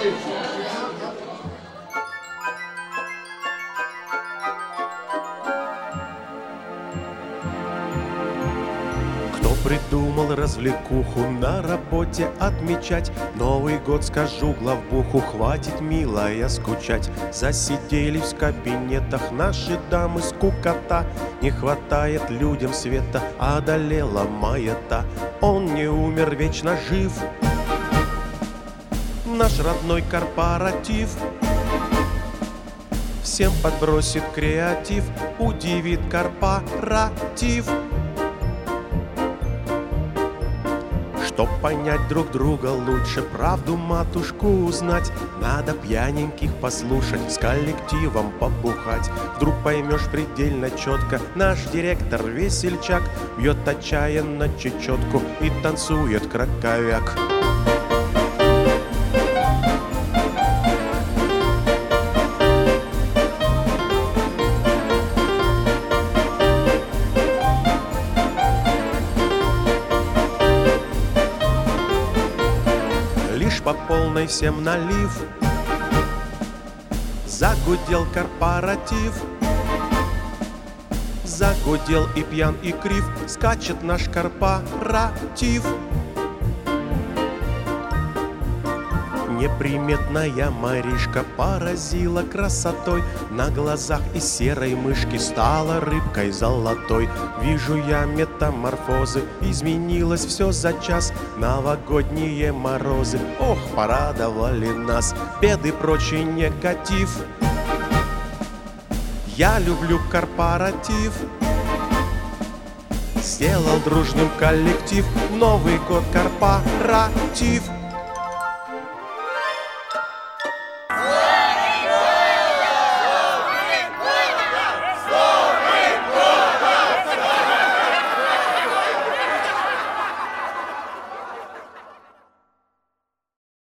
Придумал развлекуху на работе отмечать Новый год, скажу главбуху, хватит, милая, скучать. Засиделись в кабинетах наши дамы, скукота. Не хватает людям света, одолела маята. Он не умер, вечно жив, наш родной корпоратив. Всем подбросит креатив, удивит корпоратив. Чтоб понять друг друга лучше, правду матушку узнать, надо пьяненьких послушать, с коллективом побухать. Вдруг поймешь предельно четко, наш директор весельчак бьет отчаянно чечетку и танцует краковяк. По полной всем налив, загудел корпоратив. Загудел и пьян, и крив, скачет наш корпоратив. Неприметная Маришка поразила красотой, на глазах из серой мышки стала рыбкой золотой. Вижу я метаморфозы, изменилось все за час. Новогодние морозы, ох, порадовали нас. Беды, прочий негатив. Я люблю корпоратив. Сделал дружным коллектив, Новый год корпоратив.